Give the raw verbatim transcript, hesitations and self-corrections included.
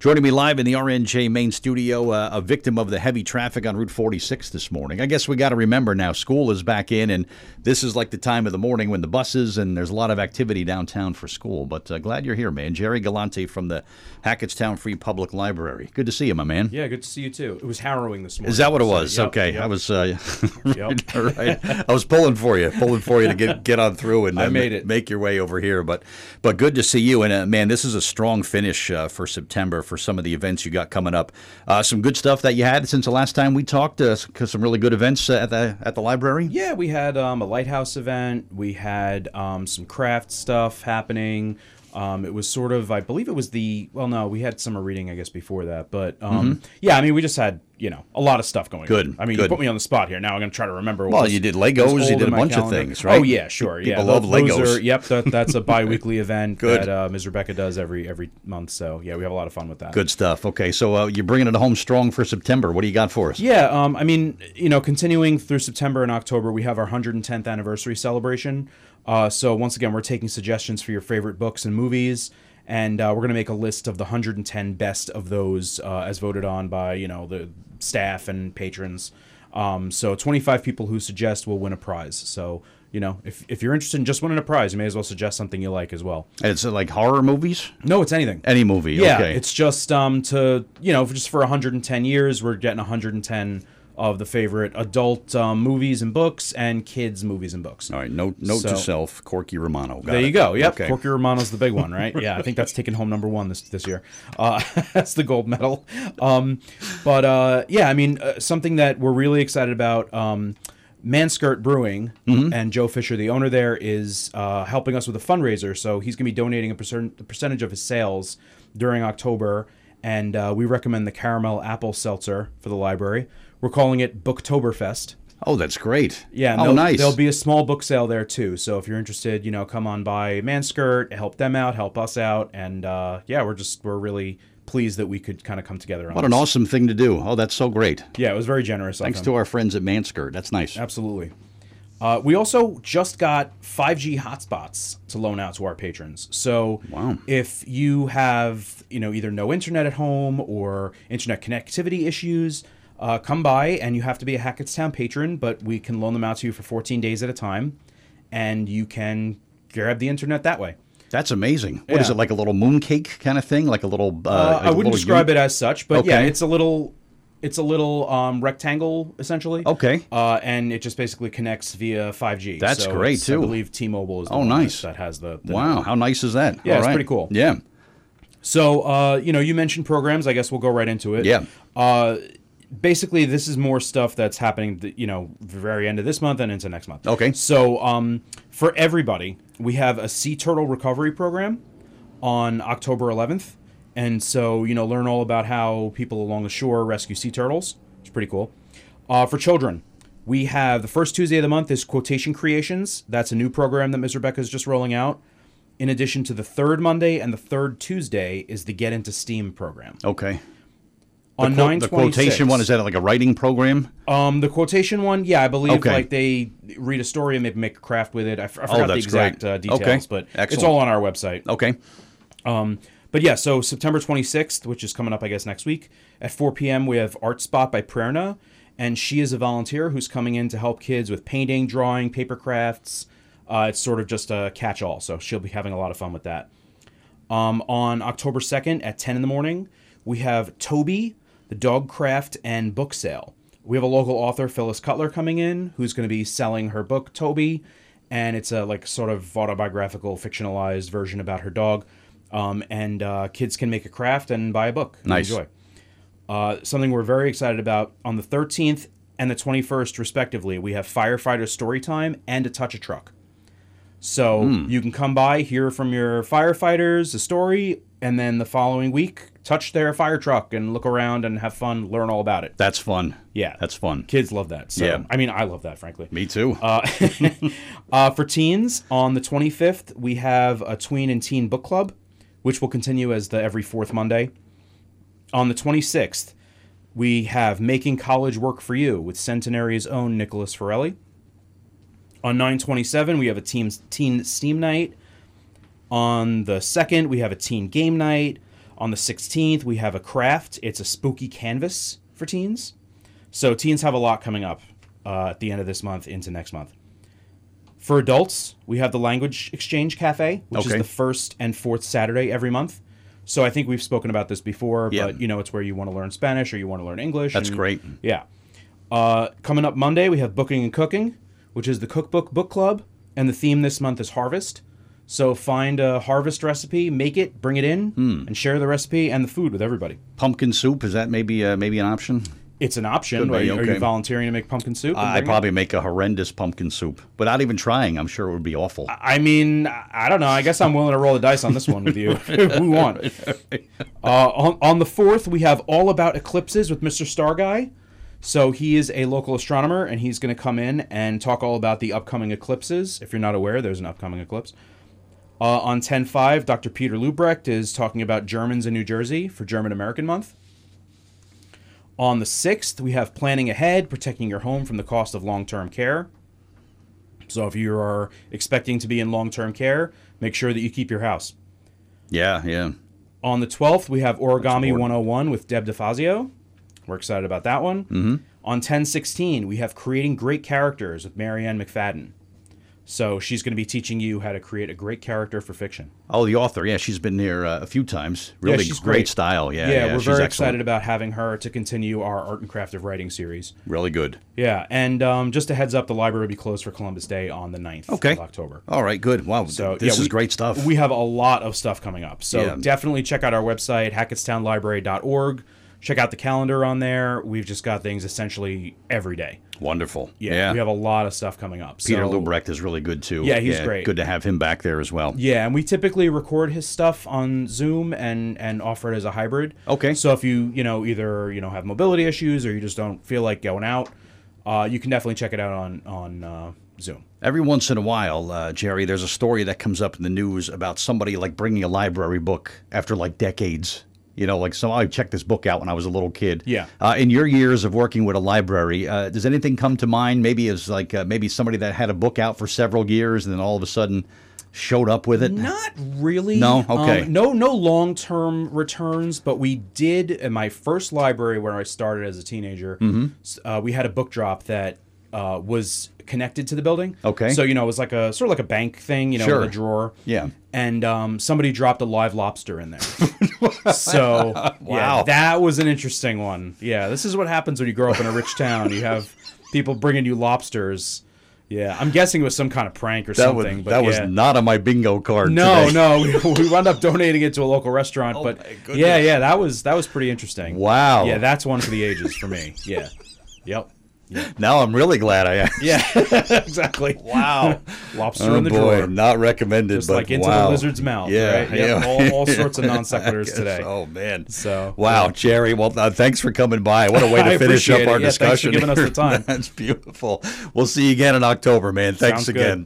Joining me live in the R N J main studio, uh, a victim of the heavy traffic on Route forty-six this morning. I guess we got to remember now, school is back in, and this is like the time of the morning when the buses, and there's a lot of activity downtown for school. But uh, glad you're here, man. Jerry Galante from the Hackettstown Free Public Library. Good to see you, my man. Yeah, good to see you, too. It was harrowing this morning. Is that what it was? So, yep, okay. yep. I was uh, Yep. right. I was pulling for you, pulling for you to get get on through and uh, I made it. make your way over here. But but good to see you. And, uh, man, this is a strong finish uh, for September for some of the events you got coming up. Uh, some good stuff that you had since the last time we talked. Uh, some really good events uh, at the at the library. Yeah, we had um, a lighthouse event. We had um, some craft stuff happening. Um, it was sort of, I believe it was the, well, no, we had summer reading, I guess, before that. But, um, mm-hmm. yeah, I mean, we just had, you know, a lot of stuff going good, on. I mean, good. you put me on the spot here. Now I'm going to try to remember. What well, was, you did Legos. You did a bunch calendar. of things, right? Oh, yeah, sure. People yeah, love those Legos. Are, yep, that, that's a bi-weekly event good. that uh, Miz Rebecca does every every month. So, yeah, we have a lot of fun with that. Good stuff. Okay, so uh, you're bringing it home strong for September. What do you got for us? Yeah, um, I mean, you know, continuing through September and October, we have our one hundred tenth anniversary celebration. Uh, so, once again, we're taking suggestions for your favorite books and movies. And uh, we're going to make a list of the one hundred ten best of those uh, as voted on by, you know, the staff and patrons. Um, so twenty-five people who suggest will win a prize. So, you know, if if you're interested in just winning a prize, you may as well suggest something you like as well. And it's uh, like horror movies? No, it's anything. Any movie, yeah, okay. It's just um to, you know, just for one hundred ten years, we're getting one hundred ten of the favorite adult um, movies and books and kids movies and books. All right, note, note so, to self, Corky Romano. Got there it. you go. Yep, okay. Corky Romano's the big one, right? Yeah, I think that's taking home number one this this year. Uh, that's the gold medal. Um, but uh, yeah, I mean, uh, something that we're really excited about. Um, Manskirt Brewing mm-hmm. and Joe Fisher, the owner there, is uh, helping us with a fundraiser. So he's going to be donating a, percent, a percentage of his sales during October, and uh, we recommend the caramel apple seltzer for the library. We're calling it Booktoberfest. Oh, that's great. Yeah. And oh, nice. There'll be a small book sale there, too. So if you're interested, you know, come on by Manskirt, help them out, help us out. And, uh, yeah, we're just, we're really pleased that we could kind of come together on What this. an awesome thing to do. Oh, that's so great. Yeah, it was very generous. Thanks to our friends at Manskirt. That's nice. Absolutely. Uh, we also just got five G hotspots to loan out to our patrons. So wow. if you have, you know, either no internet at home or internet connectivity issues, Uh, come by, and you have to be a Hackettstown patron, but we can loan them out to you for fourteen days at a time, and you can grab the internet that way. That's amazing. What yeah. is it, like a little mooncake kind of thing? Like a little... Uh, uh, like I wouldn't describe unit? it as such, but okay. yeah, it's a little... It's a little um, rectangle, essentially. Okay. Uh, and it just basically connects via five G. That's so great, too. I believe T-Mobile is the oh, one nice. that has the... the wow, network. how nice is that? Yeah, All it's right. pretty cool. Yeah. So, uh, you know, you mentioned programs. I guess we'll go right into it. Yeah. Uh, basically, this is more stuff that's happening, you know, the very end of this month and into next month. Okay. So, um, for everybody, we have a sea turtle recovery program on October eleventh. And so, you know, learn all about how people along the shore rescue sea turtles. It's pretty cool. Uh, for children, we have the first Tuesday of the month is Quotation Creations. That's a new program that Miz Rebecca is just rolling out. In addition to the third Monday and the third Tuesday is the Get Into STEAM program. Okay. On the, quote, nine the quotation one, is that like a writing program? Um, the quotation one, yeah, I believe okay. like they read a story and maybe make a craft with it. I, f- I oh, forgot the that's exact great. uh, details, okay. but Excellent. It's all on our website. Okay. Um, but yeah, so September twenty-sixth, which is coming up, I guess, next week, at four p.m., we have Art Spot by Prerna, and she is a volunteer who's coming in to help kids with painting, drawing, paper crafts. Uh, it's sort of just a catch-all, so she'll be having a lot of fun with that. Um, on October second at ten in the morning, we have Toby, the Dog Craft and Book Sale. We have a local author, Phyllis Cutler, coming in, who's going to be selling her book, Toby, and it's a like sort of autobiographical, fictionalized version about her dog. Um, and uh, kids can make a craft and buy a book. And nice. Enjoy. Uh, something we're very excited about, on the thirteenth and the twenty-first, respectively, we have Firefighter Storytime and A Touch a Truck. So mm. you can come by, hear from your firefighters a story, and then the following week, touch their fire truck and look around and have fun, learn all about it. That's fun. Yeah. That's fun. Kids love that. So, yeah. I mean, I love that, frankly. Me too. Uh, uh, for teens, on the twenty-fifth, we have a Tween and Teen Book Club, which will continue as the every fourth Monday. On the twenty-sixth, we have Making College Work for You with Centenary's own Nicholas Forelli. On nine twenty-seven, we have a teen, teen Steam Night. On the second, we have a Teen Game Night. On the sixteenth, we have a craft. It's a spooky canvas for teens. So teens have a lot coming up uh, at the end of this month into next month. For adults, we have the Language Exchange Cafe, which Okay. is the first and fourth Saturday every month. So I think we've spoken about this before, Yeah. but you know, it's where you want to learn Spanish or you want to learn English. That's and- great. Yeah. Uh, coming up Monday, we have Booking and Cooking, which is the Cookbook Book Club, and the theme this month is Harvest. So find a harvest recipe, make it, bring it in, Hmm. and share the recipe and the food with everybody. Pumpkin soup, is that maybe uh, maybe an option? It's an option. Could be, Are you, are you okay. volunteering to make pumpkin soup? and I bring it? probably make a horrendous pumpkin soup. Without even trying, I'm sure it would be awful. I mean, I don't know. I guess I'm willing to roll the dice on this one with you. Who want? Uh, on, on the fourth, we have All About Eclipses with Mister Star Guy. So he is a local astronomer, and he's going to come in and talk all about the upcoming eclipses. If you're not aware, there's an upcoming eclipse. Uh, on ten five, Doctor Peter Lubrecht is talking about Germans in New Jersey for German American Month. On the sixth, we have Planning Ahead, Protecting Your Home from the Cost of Long-Term Care. So if you are expecting to be in long-term care, make sure that you keep your house. Yeah, yeah. On the twelfth, we have Origami important. one oh one with Deb DeFazio. We're excited about that one. Mm-hmm. On ten sixteen, we have Creating Great Characters with Marianne McFadden. So she's going to be teaching you how to create a great character for fiction. Oh, the author. Yeah, she's been here uh, a few times. Really she's great, great. style. Yeah, Yeah, yeah, we're she's very excellent. excited about having her to continue our Art and Craft of Writing series. Really good. Yeah, and um, just a heads up, the library will be closed for Columbus Day on the ninth Okay. of October. All right, good. Wow, So this yeah, is we- great stuff. We have a lot of stuff coming up. So Yeah. definitely check out our website, hackettstown library dot org. Check out the calendar on there. We've just got things essentially every day. Wonderful. Yeah, Yeah. we have a lot of stuff coming up. Peter so, Lubrecht is really good, too. Yeah, he's great. Good to have him back there as well. Yeah, and we typically record his stuff on Zoom and and offer it as a hybrid. Okay. So if you you know either you know have mobility issues or you just don't feel like going out, uh, you can definitely check it out on on uh, Zoom. Every once in a while, uh, Jerry, there's a story that comes up in the news about somebody like bringing a library book after like decades. You know, like, so I checked this book out when I was a little kid. Yeah. Uh, in your years of working with a library, uh, does anything come to mind? Maybe as like uh, maybe somebody that had a book out for several years and then all of a sudden showed up with it? Not really. No? Okay. Um, no, no long-term returns, but we did in my first library where I started as a teenager. Mm-hmm. s- Uh, we had a book drop that uh, was connected to the building. Okay. So you know, it was like a sort of like a bank thing, you know, Sure. with a drawer. Yeah. And um, somebody dropped a live lobster in there. So Wow. yeah, that was an interesting one. Yeah, this is what happens when you grow up in a rich town. You have people bringing you lobsters. Yeah, I'm guessing it was some kind of prank or That was something. but that was yeah. not on my bingo card. No, today. no, we, we wound up donating it to a local restaurant. but my goodness. yeah, yeah, that was that was pretty interesting. Wow. Yeah, that's one for the ages for me. Yeah. Yep. Now I'm really glad I asked. Yeah. Exactly. Wow. Lobster Oh in the boy, drawer. not recommended. Just but like into wow. the lizard's mouth. Yeah, Right? Yep, yeah. All, all sorts of non sequiturs Yes. today. Oh man. So, wow, yeah. Jerry. Well, uh, thanks for coming by. What a way to I finish appreciate up our it. Yeah, thanks for discussion. giving us the time. That's beautiful. We'll see you again in October, man. Thanks Sounds good. again.